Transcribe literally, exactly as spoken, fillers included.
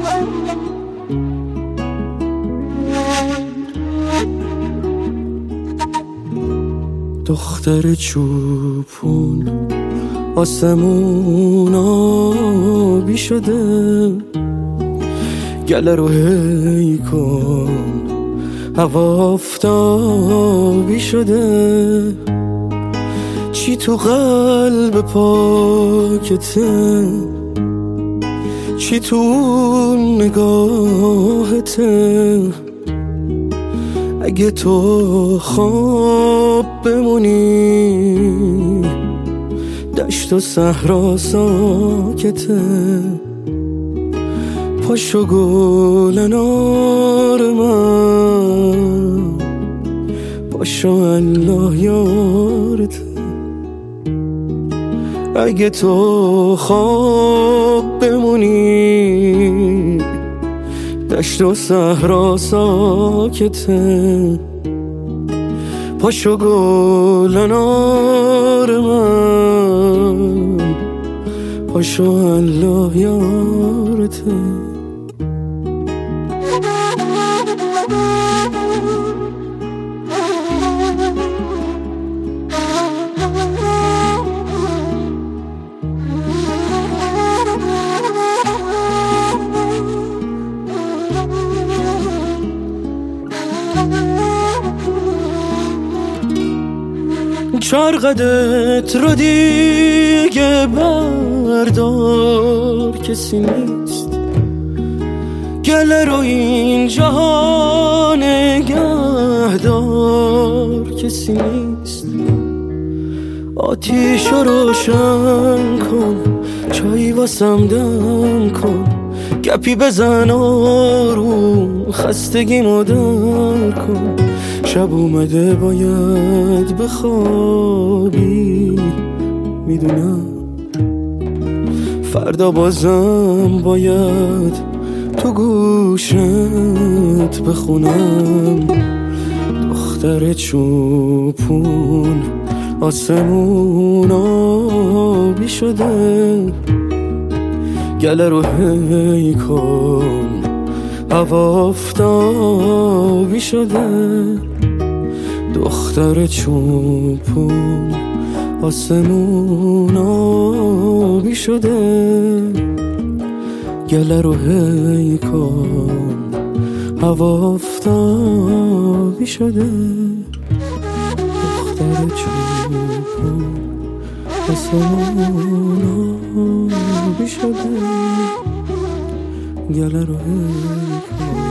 دختر چوپون آسمون آبی شده، گله رو هی کن هوا آفتابی شده. چی تو قلب پاکته، چی تو نگاهته. اگه تو خواب بمونی دشت و صحرا ساکته. پاشو گل انار من، پاشو الله یارته. اگه تو خواب بمونی دشت و صحرا ساکته. پاشو گل انار من، پاشو الله یارته. چرقدت رو دیگه بردار، کسی نیست گله رو این جهان نگهدار، کسی نیست. آتیش رو روشن کن، چایی واسم دم کن، گپی بزن آروم، خستگیمو در کن. شب اومده باید بخوابی، میدونم فردا بازم باید تو گوشت بخونم. دختر چوپون آسمون آبی شده، گله رو هی کن هوا آفتابی شده. دختر چوپون آسمون آبی شده، گله رو هی کن هوا آفتابی شده. دختر چوپون آسمون آبی شده، گله رو هی کن